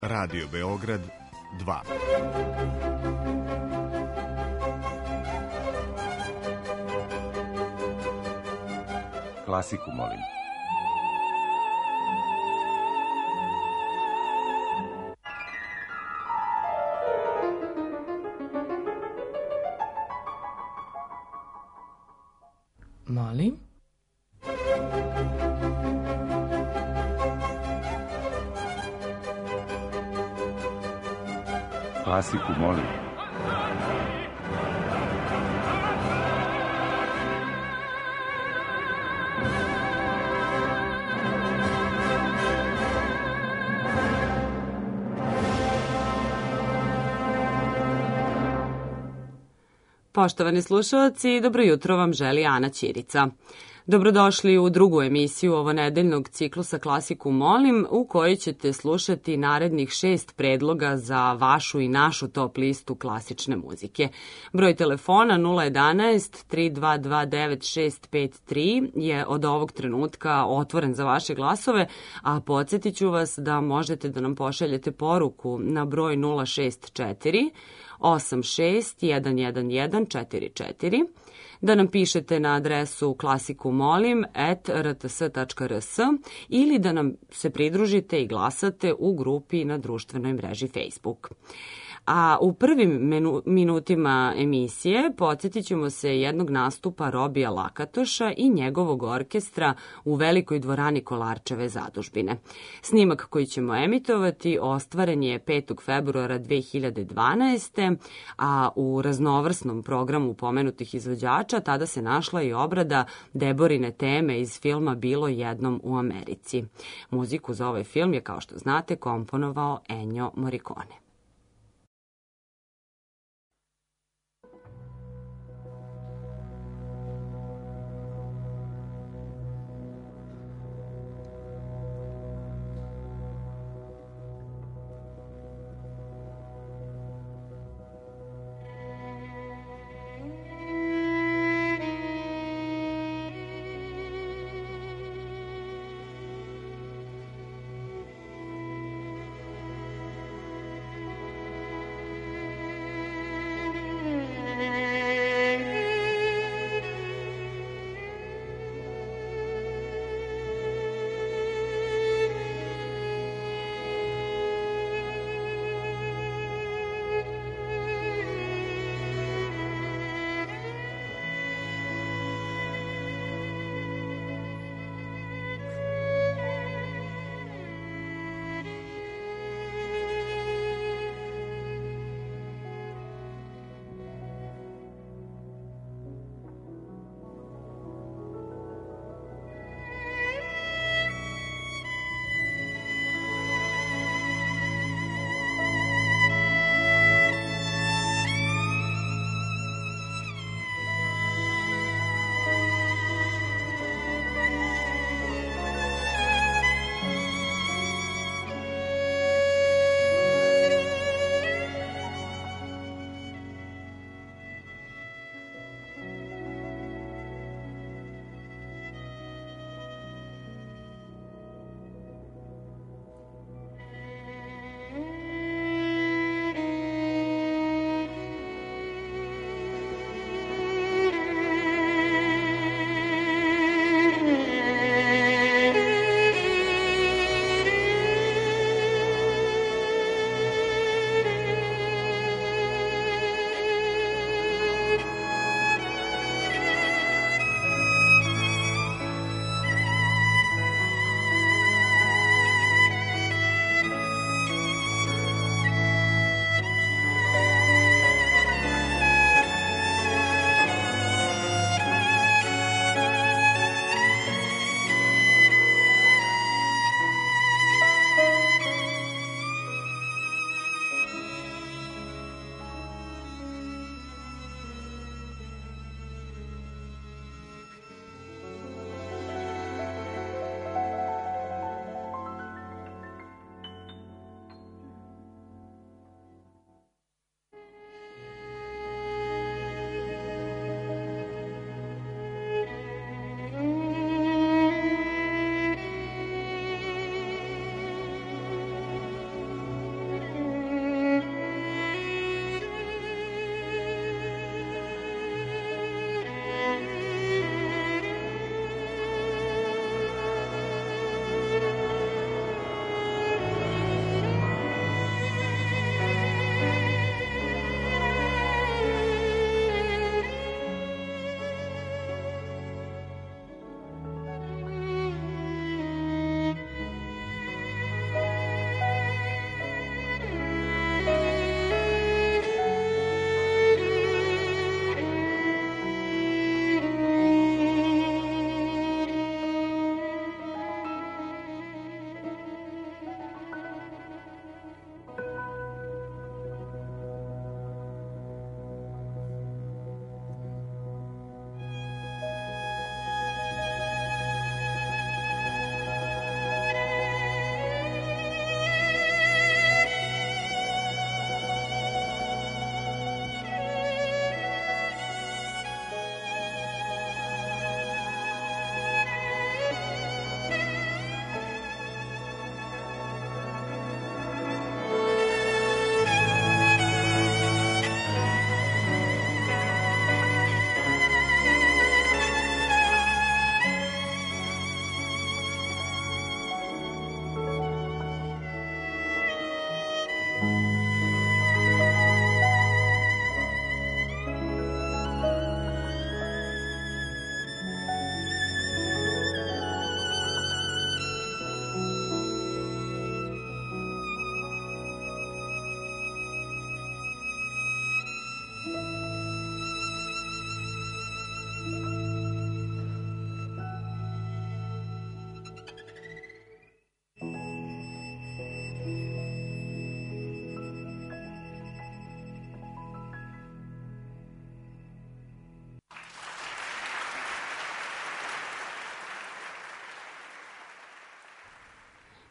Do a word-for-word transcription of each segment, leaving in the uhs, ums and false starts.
Radio Beograd dva. Klasiku, molim. Molim? Klasiku, molim. Poštovani slušalci, dobro jutro vam želi Ana Ćirica. Dobrodošli u drugu emisiju ovonedeljnog ciklusa Klasiku molim, u kojoj ćete slušati narednih šest predloga za vašu i našu top listu klasične muzike. Broj telefona nula jedanaest tri dva dva devet šest pet tri je od ovog trenutka otvoren za vaše glasove, a podsjetit ću vas da možete da nam pošaljete poruku na broj nula šest četiri osam šest jedan jedan jedan četiri četiri, da nam pišete na adresu klasikumolim at r t s tačka r s ili da nam se pridružite i glasate u grupi na društvenoj mreži Facebook. A u prvim menu, minutima emisije podsjetit ćemo se jednog nastupa Robija Lakatoša i njegovog orkestra u velikoj dvorani Kolarčeve zadužbine. Snimak koji ćemo emitovati ostvaren je petog februara dve hiljade dvanaeste. a u raznovrsnom programu pomenutih izvođača tada se našla i obrada Deborine teme iz filma Bilo jednom u Americi. Muziku za ovaj film je, kao što znate, komponovao Ennio Morricone.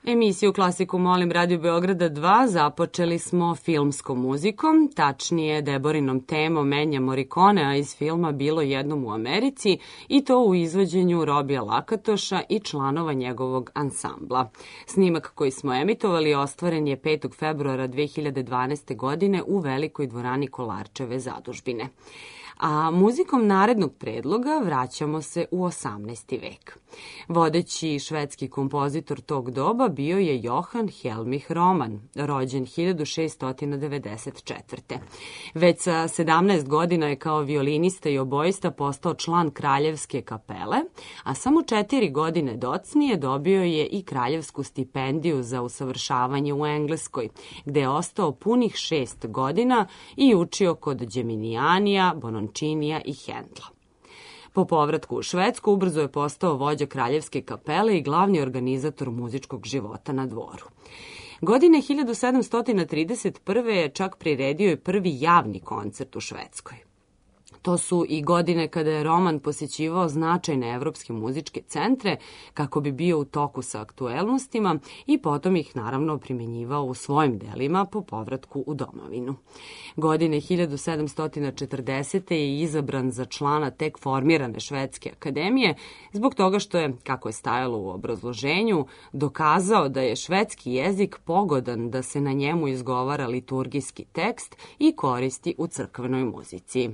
Emisiju Klasiku molim Radio Beograda dva započeli smo filmskom muzikom, tačnije Deborinom temom Menja Morikonea iz filma Bilo jednom u Americi i to u izvođenju Robija Lakatoša i članova njegovog ansambla. Snimak koji smo emitovali ostvaren je petog februara dve hiljade dvanaeste. godine u velikoj dvorani Kolarčeve zadužbine. A muzikom narednog predloga vraćamo se u osamnaesti vek. Vodeći švedski kompozitor tog doba bio je Johan Helmich Roman, rođen hiljadu šeststo devedeset četvrte. Već sa sedamnaest godina je kao violinista i obojista postao član Kraljevske kapele, a samo četiri godine docnije dobio je i kraljevsku stipendiju za usavršavanje u Engleskoj, gde je ostao punih šest godina i učio kod Geminianija, Bonončinija i Hendla. Po povratku u Švedsku ubrzo je postao vođa Kraljevske kapele i glavni organizator muzičkog života na dvoru. Godine hiljadu sedamsto trideset prve. je čak priredio i prvi javni koncert u Švedskoj. To su i godine kada je Roman posjećivao značajne evropske muzičke centre kako bi bio u toku sa aktuelnostima i potom ih naravno primjenjivao u svojim delima po povratku u domovinu. Godine hiljadu sedamsto četrdesete. je izabran za člana tek formirane Švedske akademije zbog toga što je, kako je stajalo u obrazloženju, dokazao da je švedski jezik pogodan da se na njemu izgovara liturgijski tekst i koristi u crkvenoj muzici.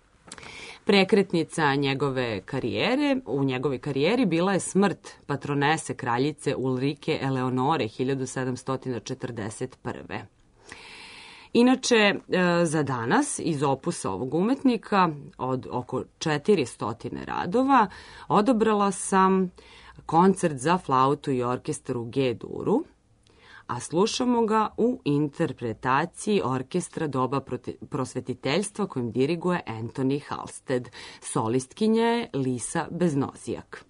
Prekretnica njegove karijere, u njegove karijeri bila je smrt patronese kraljice Ulrike Eleonore hiljadu sedamsto četrdeset prve. Inače, za danas iz opusa ovog umetnika od oko četiristo radova odabrala sam koncert za flautu i orkestar u G-duru, a slušamo ga u interpretaciji orkestra doba prosvetiteljstva kojim diriguje Anthony Halsted. Solistkinja je Lisa Beznozijak.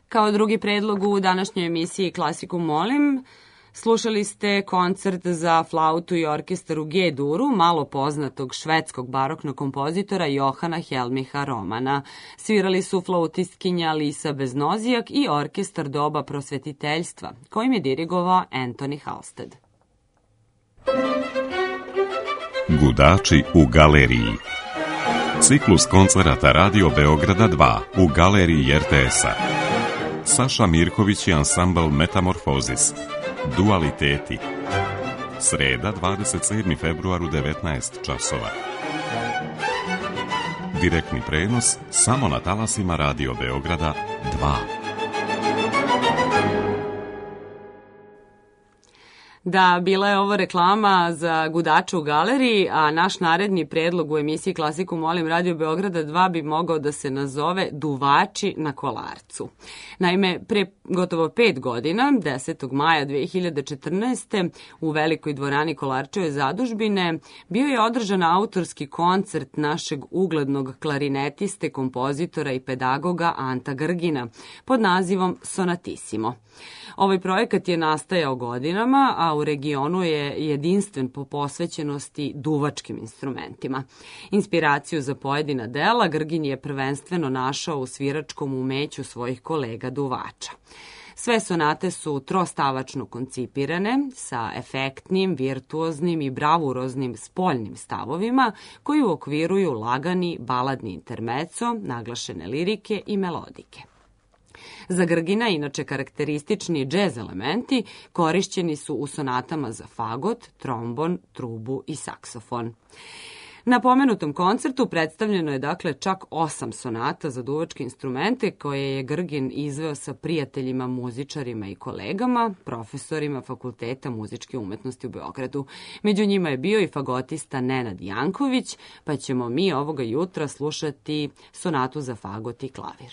Kao drugi predlog u današnjoj emisiji Klasiku molim, slušali ste koncert za flautu i orkestar u G-duru, malo poznatog švedskog baroknog kompozitora Johana Helmiha Romana. Svirali su flautistkinja Lisa Beznozijak i orkestar doba prosvetiteljstva, kojim je dirigovao Anthony Halsted. Gudači u galeriji. Ciklus koncerata Radio Beograda dva u galeriji er te es-a. Saša Mirković i ansambl Metamorfozis. Dualiteti. Sreda, dvadeset sedmi februar u devetnaest časova. Direktni prenos samo na talasima Radio Beograda dva. Da, bila je ovo reklama za Gudača u galeriji, a naš naredni predlog u emisiji Klasiku molim Radio Beograda dva bi mogao da se nazove Duvači na Kolarcu. Naime, pre gotovo pet godina, desetog maja dve hiljade četrnaeste. u velikoj dvorani Kolarčeve zadužbine bio je održan autorski koncert našeg uglednog klarinetiste, kompozitora i pedagoga Anta Grgina pod nazivom Sonatissimo. Ovaj projekat je nastajao godinama, a u regionu je jedinstven po posvećenosti duvačkim instrumentima. Inspiraciju za pojedina dela Grgin je prvenstveno našao u sviračkom umeću svojih kolega duvača. Sve sonate su trostavačno koncipirane sa efektnim, virtuoznim i bravuroznim spoljnim stavovima koji uokviruju lagani baladni intermezzo, naglašene lirike i melodike. Za Grgina, inače karakteristični džez elementi, korišćeni su u sonatama za fagot, trombon, trubu i saksofon. Na pomenutom koncertu predstavljeno je dakle čak osam sonata za duvačke instrumente koje je Grgin izveo sa prijateljima, muzičarima i kolegama, profesorima Fakulteta muzičke umetnosti u Beogradu. Među njima je bio i fagotista Nenad Janković, pa ćemo mi ovoga jutra slušati sonatu za fagot i klavir.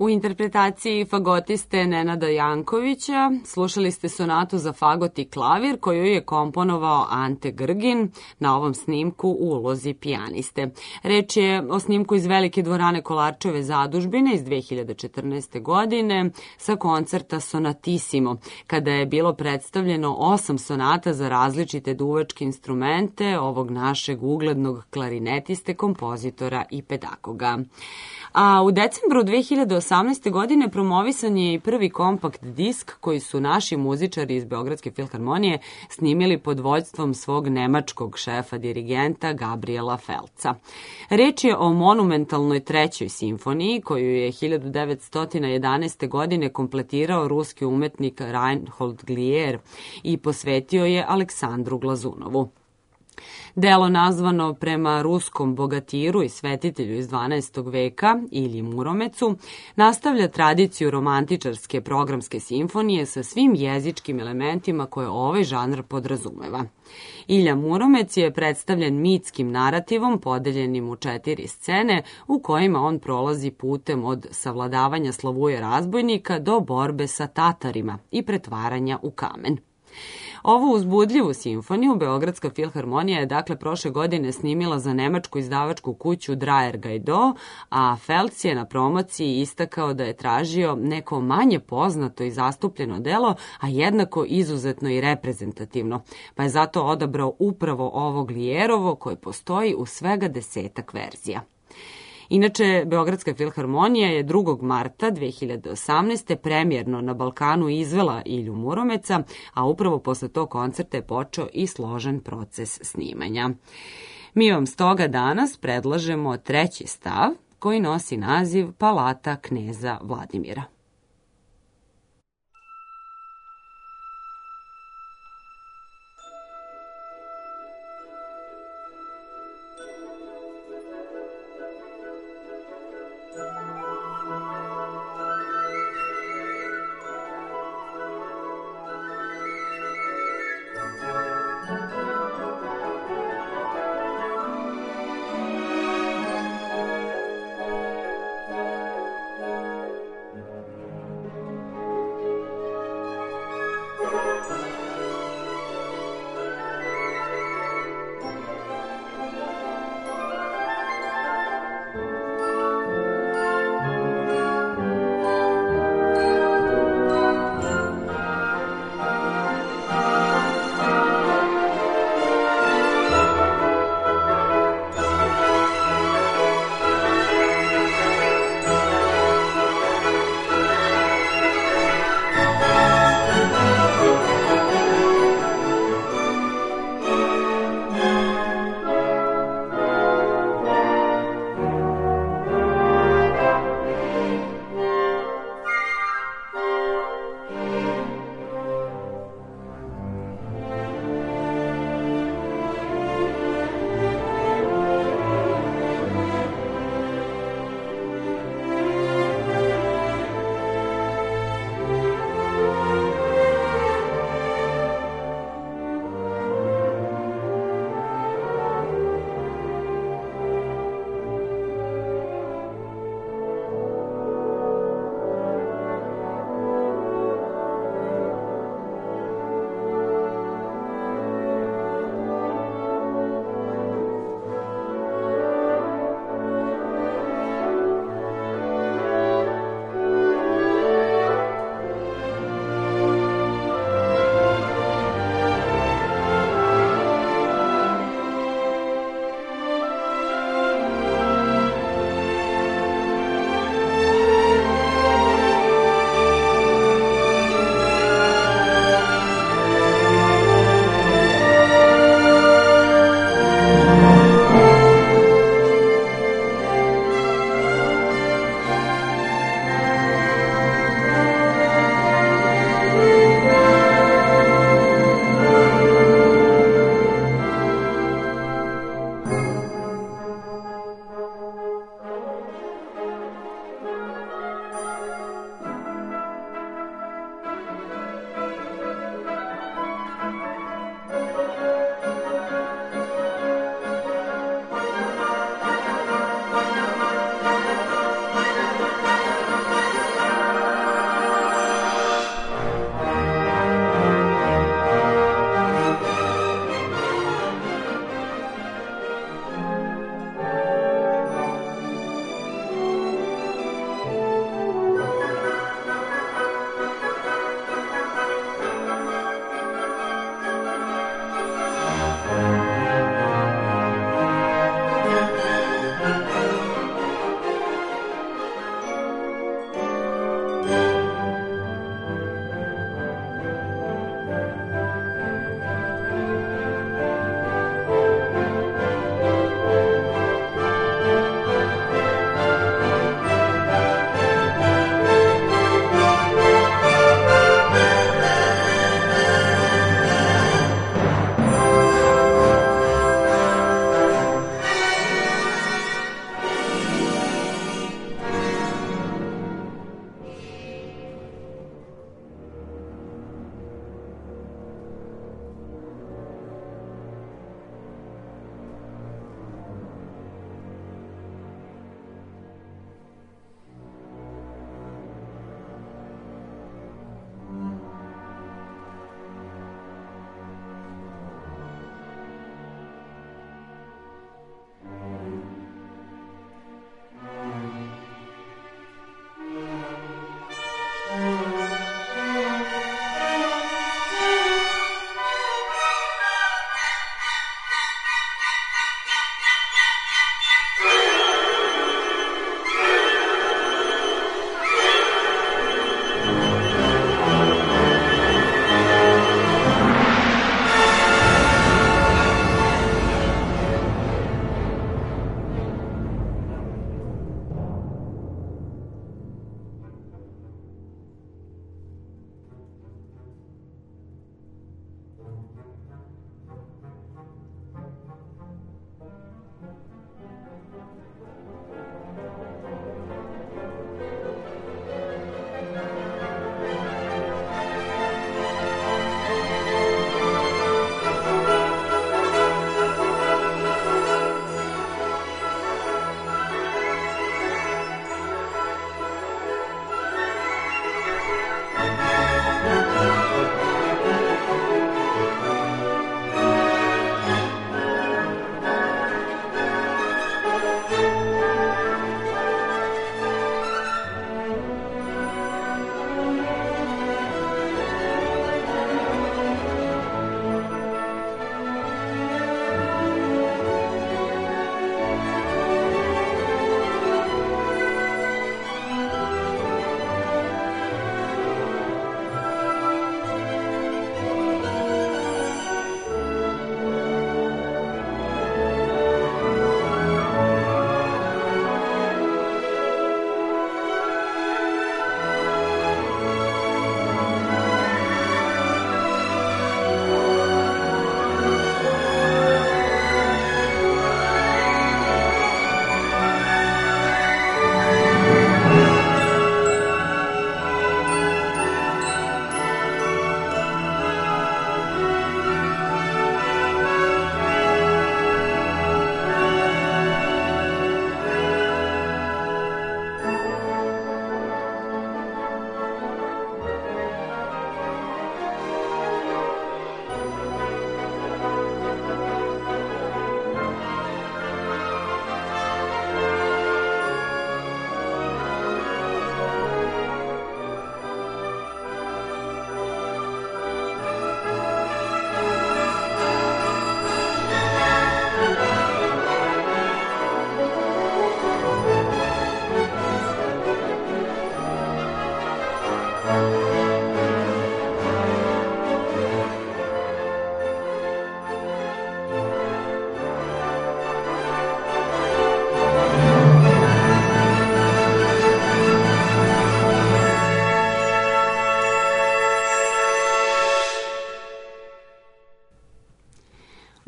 U interpretaciji fagotiste Nenada Jankovića slušali ste sonatu za fagot i klavir koju je komponovao Ante Grgin na ovom snimku u ulozi pijaniste. Reč je o snimku iz Velike dvorane Kolarčeve zadužbine iz dve hiljade četrnaeste. godine sa koncerta Sonatissimo, kada je bilo predstavljeno osam sonata za različite duvačke instrumente ovog našeg uglednog klarinetiste, kompozitora i pedagoga. A u decembru dve hiljade osamnaeste. godine promovisan je i prvi kompakt disk koji su naši muzičari iz Beogradske filharmonije snimili pod vođstvom svog nemačkog šefa dirigenta Gabriela Felca. Reč je o monumentalnoj trećoj simfoniji koju je hiljadu devetsto jedanaeste. godine kompletirao ruski umetnik Reinhold Glier i posvetio je Aleksandru Glazunovu. Delo nazvano prema ruskom bogatiru i svetitelju iz dvanaestog. veka, Ilji Muromecu, nastavlja tradiciju romantičarske programske simfonije sa svim jezičkim elementima koje ovaj žanr podrazumeva. Ilja Muromec je predstavljen mitskim narativom podeljenim u četiri scene u kojima on prolazi putem od savladavanja Slavuje razbojnika do borbe sa Tatarima i pretvaranja u kamen. Ovu uzbudljivu simfoniju Beogradska filharmonija je dakle prošle godine snimila za nemačku izdavačku kuću Dreyer Gaido, a Felc je na promociji istakao da je tražio neko manje poznato i zastupljeno delo, a jednako izuzetno i reprezentativno, pa je zato odabrao upravo ovo Glierovo koje postoji u svega desetak verzija. Inače, Beogradska filharmonija je drugog marta dve hiljade osamnaeste. premijerno na Balkanu izvela Ilju Muromeca, a upravo posle tog koncerta je počeo i složen proces snimanja. Mi vam stoga danas predlažemo treći stav koji nosi naziv Palata kneza Vladimira.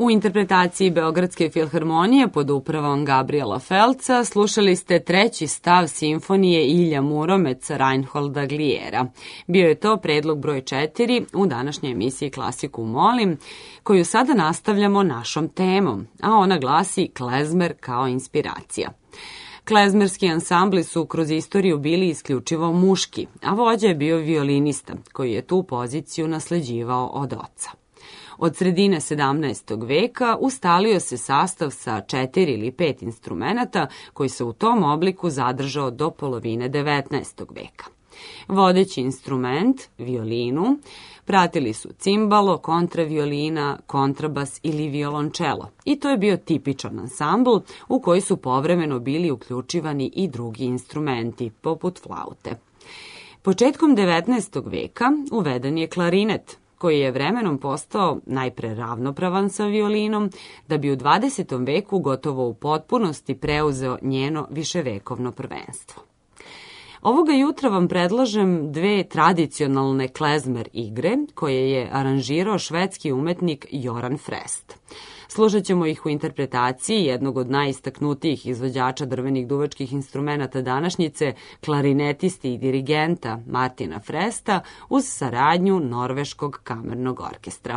U interpretaciji Beogradske filharmonije pod upravom Gabriela Felca slušali ste treći stav simfonije Ilja Muromeca Reinholda Gliera. Bio je to predlog broj četiri u današnjoj emisiji Klasiku molim, koju sada nastavljamo našom temom, a ona glasi klezmer kao inspiracija. Klezmerski ansambli su kroz istoriju bili isključivo muški, a vođa je bio violinista, koji je tu poziciju nasleđivao od oca. Od sredine sedamnaestog veka ustalio se sastav sa četiri ili pet instrumenata koji se u tom obliku zadržao do polovine devetnaestog veka. Vodeći instrument, violinu, pratili su cimbalo, kontraviolina, kontrabas ili violončelo. I to je bio tipičan ansambl u koji su povremeno bili uključivani i drugi instrumenti, poput flaute. Početkom devetnaestog veka uveden je klarinet, koji je vremenom postao najpre ravnopravan sa violinom, da bi u dvadesetom veku gotovo u potpunosti preuzeo njeno viševekovno prvenstvo. Ovoga jutra vam predlažem dve tradicionalne klezmer igre koje je aranžirao švedski umetnik Joran Frest. Slušat ćemo ih u interpretaciji jednog od najistaknutijih izvođača drvenih duvačkih instrumenata današnjice, klarinetisti i dirigenta Martina Fresta, uz saradnju Norveškog kamernog orkestra.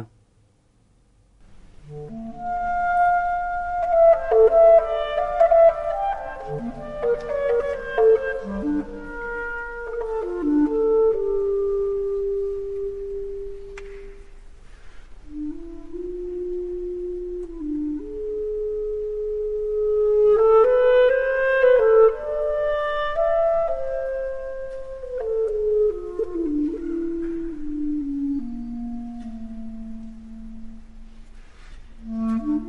Mm-hmm.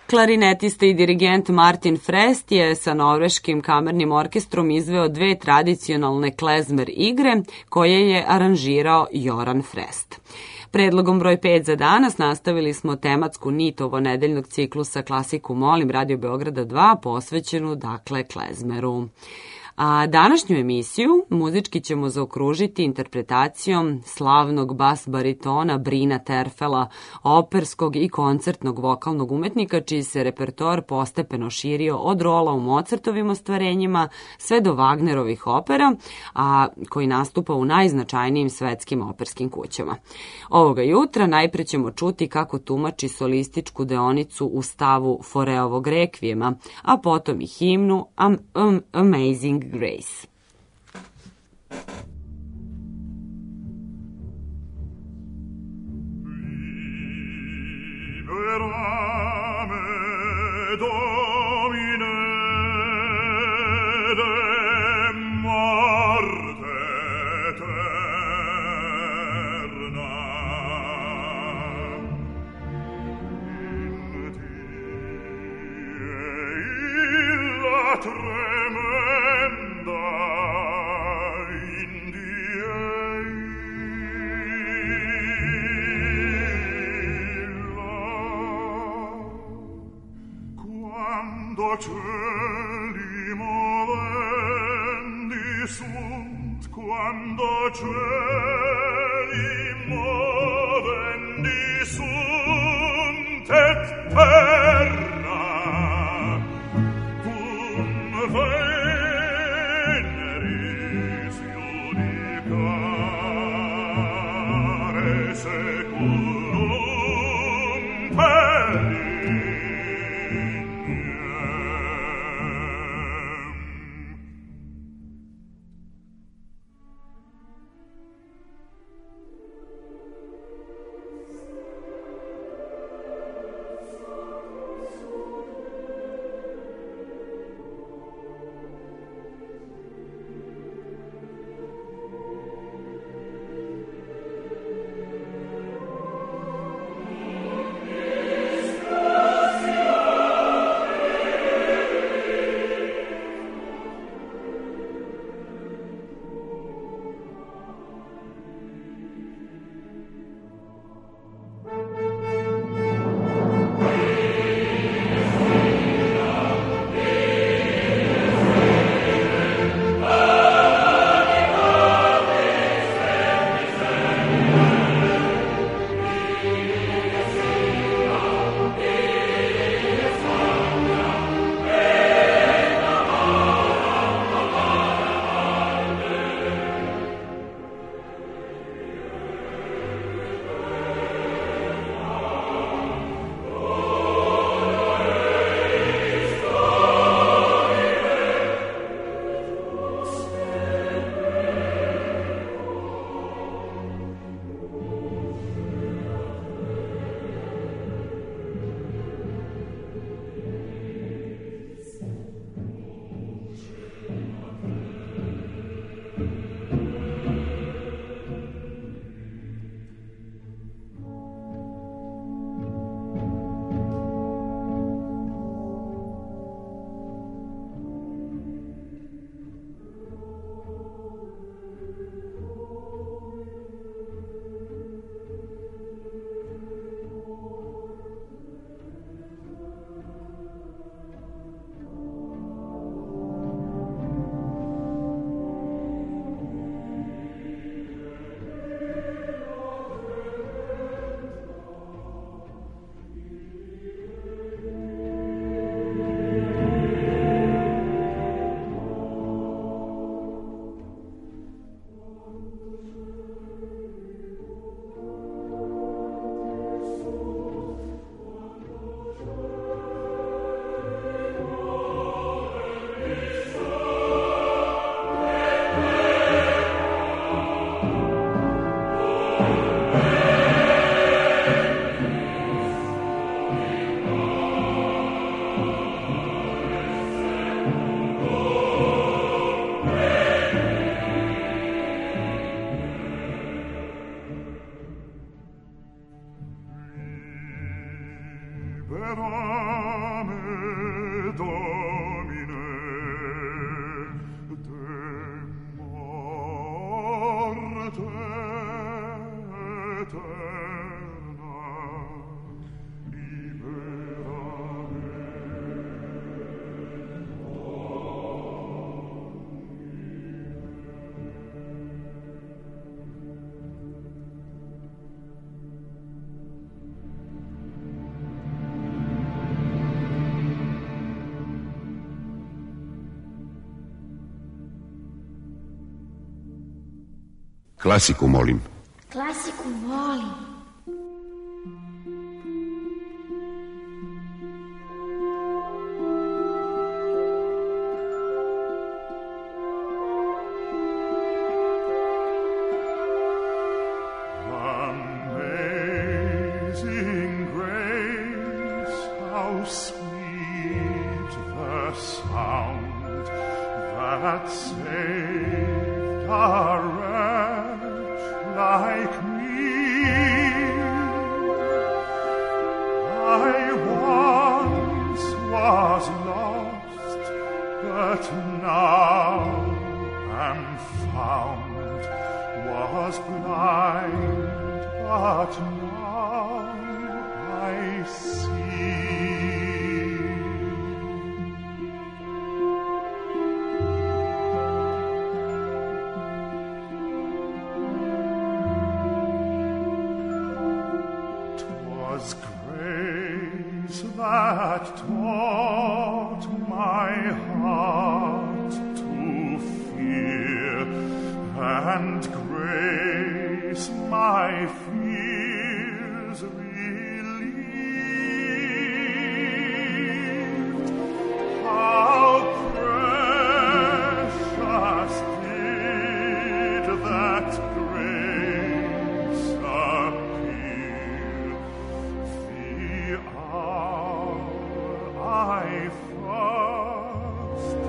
Klarinetista i dirigent Martin Frest je sa norveškim kamernim orkestrom izveo dve tradicionalne klezmer igre koje je aranžirao Joran Frest. Predlogom broj pet za danas nastavili smo tematsku nit ovonedeljnog ciklusa Klasiku molim Radio Beograda dva posvećenu dakle klezmeru. A današnju emisiju muzički ćemo zaokružiti interpretacijom slavnog bas baritona Brina Terfela, operskog i koncertnog vokalnog umetnika čiji se repertoar postepeno širio od rola u Mozartovim ostvarenjima sve do Wagnerovih opera, a koji nastupa u najznačajnijim svetskim operskim kućama. Ovoga jutra najpre ćemo čuti kako tumači solističku deonicu u stavu Foreovog rekvijema, a potom i himnu Am Am Amazing Grace. Liberame, Domine, de morte eterna. In die illa tremenda in die quando cieli movendi sunt, quando cieli movendi sunt et terra cum veneris iudicare seculum pelignem. Klasiku, molim. Klasiku, molim. Amazing grace, how sweet the sound that saved a wretch like me. I once was lost, but now am found, was blind, but now I see. Was grace that taught my heart to fear, and grace my fears relieved. How precious did that grace appear, the hour I first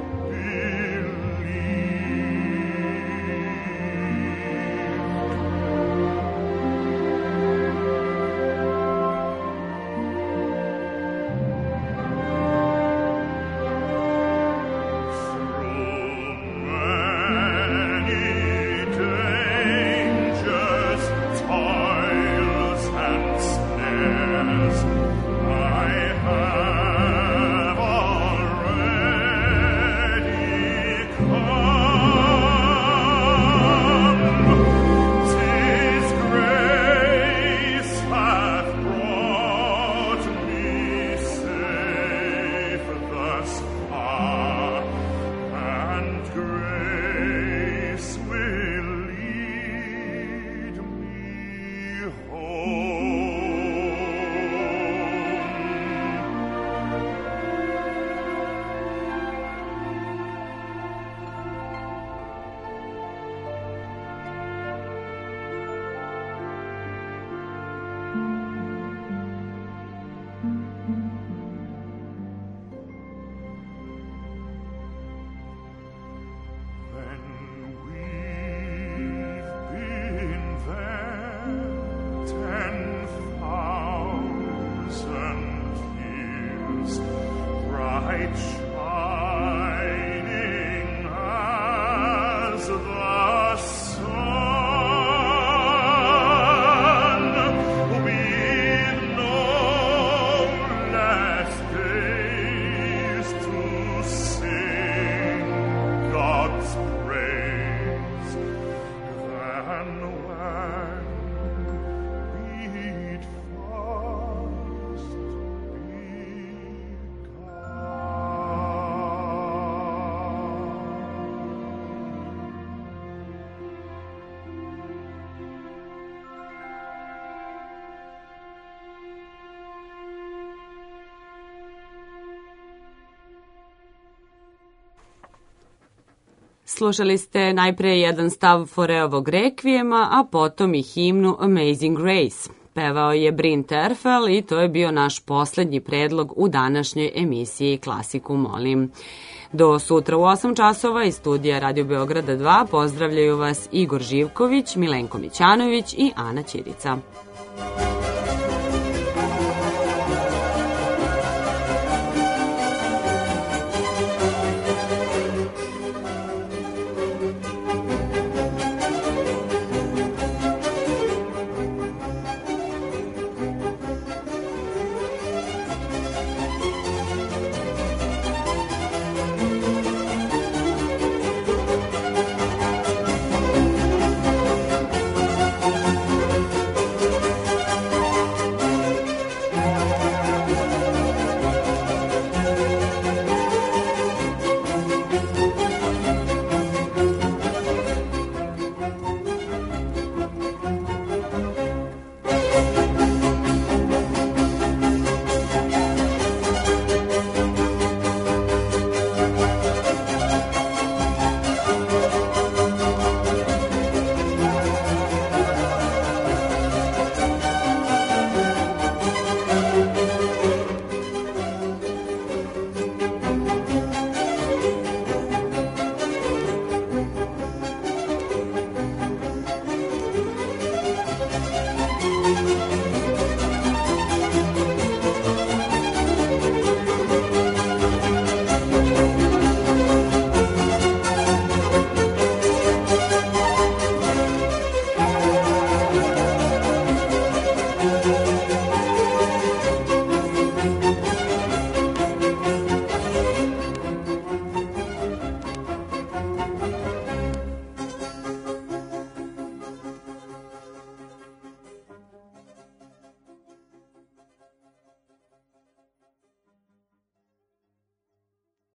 Slušali ste najpre jedan stav Foreovog rekvijema, a potom i himnu Amazing Grace. Pevao je Bryn Terfel i to je bio naš poslednji predlog u današnjoj emisiji Klasiku molim. Do sutra u osam časova iz studija Radio Beograda dva pozdravljaju vas Igor Živković, Milenko Mićanović i Ana Ćirica.